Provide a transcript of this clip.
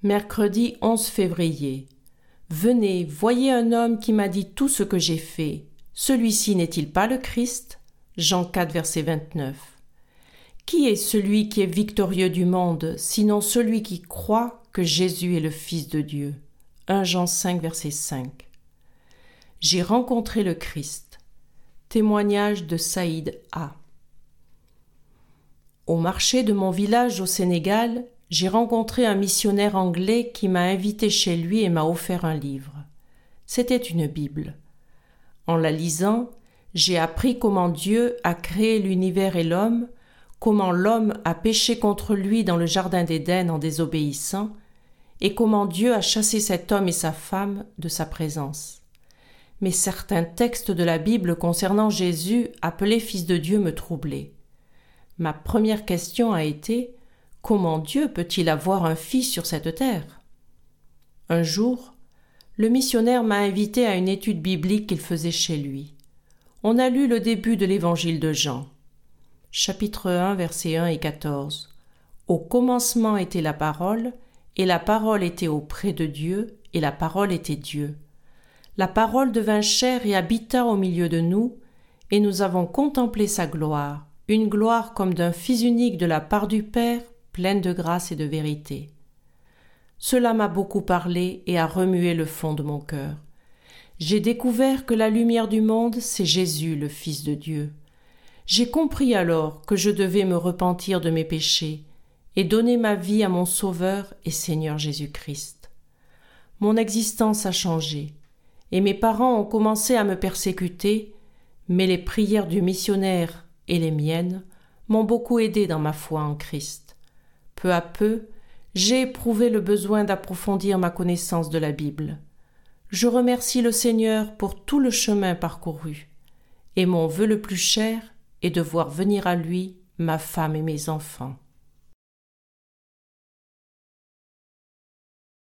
Mercredi 11 février. Venez, voyez un homme qui m'a dit tout ce que j'ai fait. Celui-ci n'est-il pas le Christ ? Jean 4, verset 29. Qui est celui qui est victorieux du monde, sinon celui qui croit que Jésus est le Fils de Dieu ? 1 Jean 5, verset 5. J'ai rencontré le Christ. Témoignage de Saïd A. Au marché de mon village au Sénégal, j'ai rencontré un missionnaire anglais qui m'a invité chez lui et m'a offert un livre. C'était une Bible. En la lisant, j'ai appris comment Dieu a créé l'univers et l'homme, comment l'homme a péché contre lui dans le jardin d'Éden en désobéissant, et comment Dieu a chassé cet homme et sa femme de sa présence. Mais certains textes de la Bible concernant Jésus, appelé Fils de Dieu, me troublaient. Ma première question a été: comment Dieu peut-il avoir un fils sur cette terre ? Un jour, le missionnaire m'a invité à une étude biblique qu'il faisait chez lui. On a lu le début de l'évangile de Jean, chapitre 1, versets 1 et 14. Au commencement était la parole, et la parole était auprès de Dieu, et la parole était Dieu. La parole devint chair et habita au milieu de nous, et nous avons contemplé sa gloire, une gloire comme d'un Fils unique de la part du Père, pleine de grâce et de vérité. Cela m'a beaucoup parlé et a remué le fond de mon cœur. J'ai découvert que la lumière du monde, c'est Jésus, le Fils de Dieu. J'ai compris alors que je devais me repentir de mes péchés et donner ma vie à mon Sauveur et Seigneur Jésus-Christ. Mon existence a changé et mes parents ont commencé à me persécuter, mais les prières du missionnaire et les miennes m'ont beaucoup aidé dans ma foi en Christ. Peu à peu, j'ai éprouvé le besoin d'approfondir ma connaissance de la Bible. Je remercie le Seigneur pour tout le chemin parcouru, et mon vœu le plus cher est de voir venir à lui ma femme et mes enfants.